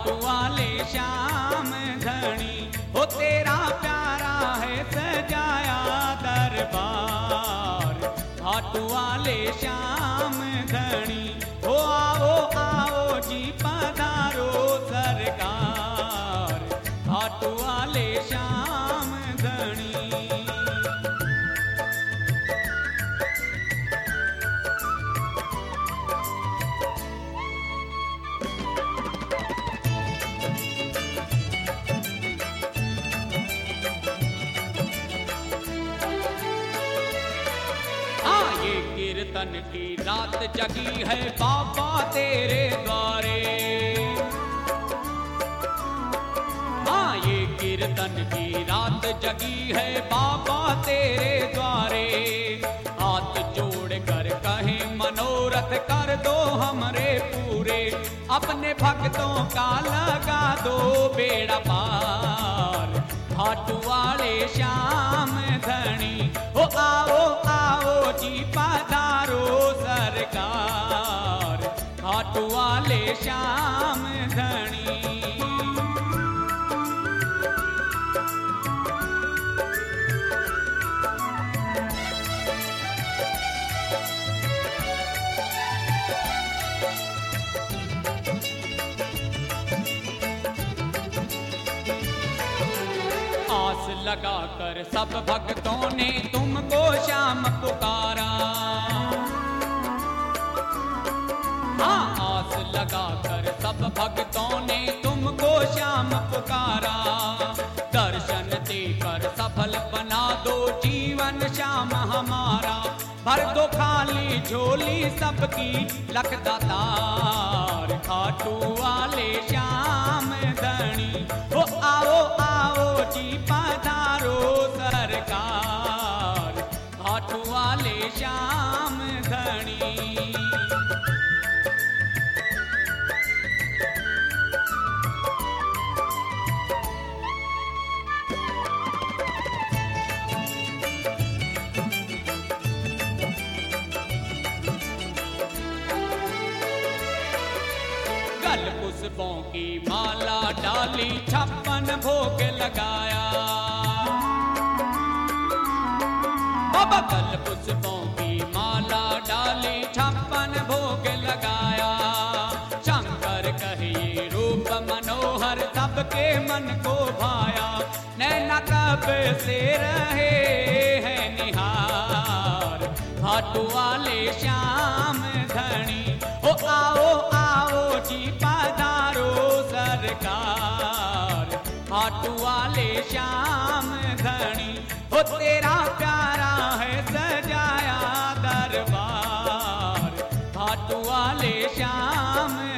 घाटू वाले श्याम धनी, हो तेरा प्यारा है सजाया दरबार। घाटू वाले श्याम धनी, हो आओ आओ जी पधारो सरकार। घाटू वाले श्याम धनी। कीर्तन की रात जगी है बाबा तेरे द्वारे। हाँ ये कीर्तन की रात जगी है बाबा तेरे द्वारे। हाथ जोड़ कर कहे मनोरथ कर दो हमरे पूरे, अपने भक्तों का लगा दो बेड़ा पार। घाटू वाले श्याम धनी, हो आओ आओ जी पधारो सरकार। घाटू वाले श्याम धनी। आस लगाकर सब भक्तों ने तुमको श्याम पुकारा। हाँ आस लगाकर सब भक्तों ने तुमको श्याम पुकारा। दर्शन देकर सफल बना दो जीवन श्याम हमारा। भर दो खाली झोली सबकी लखदातार। घाटू वाले श्याम धनी, हो आओ आओ जी पधारो सरकार। घाटू वाले श्याम धनी। पुष्पों की माला डाली 56 भोग लगाया। बाबा कल पुष्पों की माला डाली 56 भोग लगाया। शंकर कहिए रूप मनोहर सबके मन को भाया। नैना कब से रहे हैं निहार। घाटू वाले श्याम धनी, हो आओ आओ जी पधारो सरकार। घाटू वाले श्याम धनी, हो तेरा प्यारा है सजाया दरबार। घाटू वाले श्याम